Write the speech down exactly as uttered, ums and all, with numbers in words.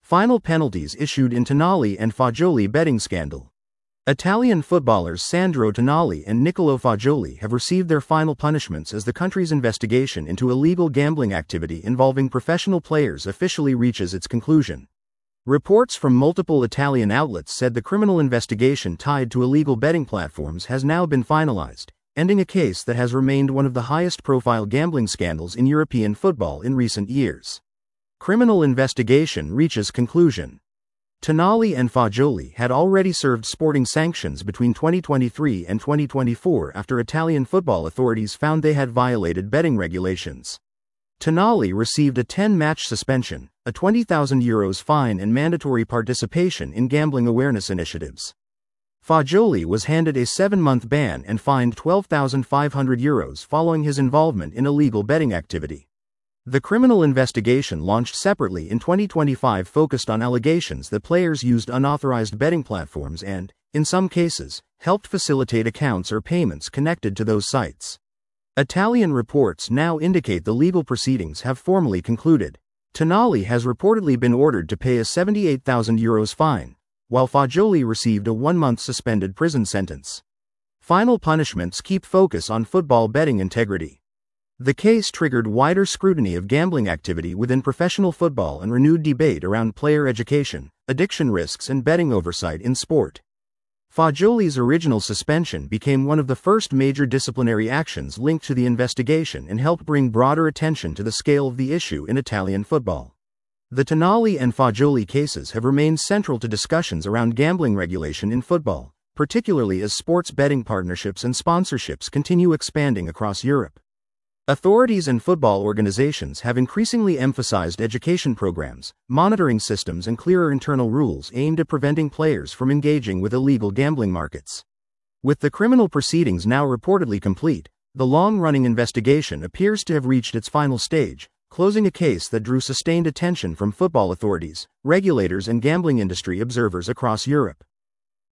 Final penalties issued in Tonali and Fagioli betting scandal. Italian footballers Sandro Tonali and Niccolò Fagioli have received their final punishments as the country's investigation into illegal gambling activity involving professional players officially reaches its conclusion. Reports from multiple Italian outlets said the criminal investigation tied to illegal betting platforms has now been finalized, ending a case that has remained one of the highest-profile gambling scandals in European football in recent years. Criminal investigation reaches conclusion. Tonali and Fagioli had already served sporting sanctions between twenty twenty-three and twenty twenty-four after Italian football authorities found they had violated betting regulations. Tonali received a ten-match suspension, a twenty thousand euros fine and mandatory participation in gambling awareness initiatives. Fagioli was handed a seven-month ban and fined twelve thousand five hundred euros following his involvement in illegal betting activity. The criminal investigation launched separately in twenty twenty-five focused on allegations that players used unauthorized betting platforms and, in some cases, helped facilitate accounts or payments connected to those sites. Italian reports now indicate the legal proceedings have formally concluded. Tonali has reportedly been ordered to pay a seventy-eight thousand euros fine, while Fagioli received a one-month suspended prison sentence. Final punishments keep focus on football betting integrity. The case triggered wider scrutiny of gambling activity within professional football and renewed debate around player education, addiction risks and betting oversight in sport. Fagioli's original suspension became one of the first major disciplinary actions linked to the investigation and helped bring broader attention to the scale of the issue in Italian football. The Tonali and Fagioli cases have remained central to discussions around gambling regulation in football, particularly as sports betting partnerships and sponsorships continue expanding across Europe. Authorities and football organizations have increasingly emphasized education programs, monitoring systems and clearer internal rules aimed at preventing players from engaging with illegal gambling markets. With the criminal proceedings now reportedly complete, the long-running investigation appears to have reached its final stage, closing a case that drew sustained attention from football authorities, regulators and gambling industry observers across Europe.